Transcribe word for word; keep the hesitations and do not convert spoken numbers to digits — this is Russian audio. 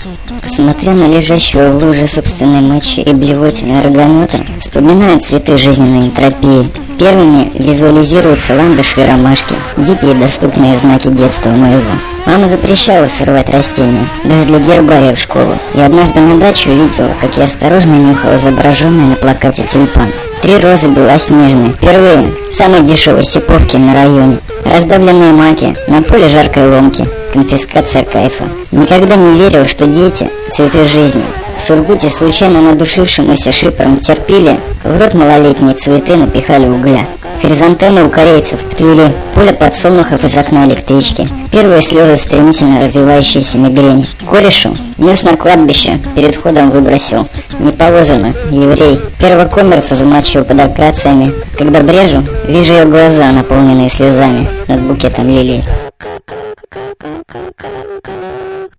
Смотря на лежащего в луже собственной мочи и блевотины рогомета, вспоминаю цветы жизненной энтропии. Первыми визуализируются ландыши и ромашки, дикие доступные знаки детства моего. Мама запрещала срывать растения, даже для гербария в школу. И однажды на даче увидела, как я осторожно нюхал изображенный на плакате тюльпан. Три розы белоснежные, впервые, самой дешевой сиповки на районе. Раздавленные маки, на поле жаркой ломки, конфискация кайфа. Никогда не верил, что дети – цветы жизни. В Сургуте случайно надушившемуся шипром терпили, в рот малолетние цветы напихали угля. Хризантемы у корейцев в Твери, поле подсолнухов из окна электрички, первые слезы стремительно развивающейся мигрени. Корешу нес на кладбище, перед входом выбросил. Не положено, еврей. Первокомерца замочил под акациями. Когда брежу, вижу ее глаза, наполненные слезами, над букетом лилий.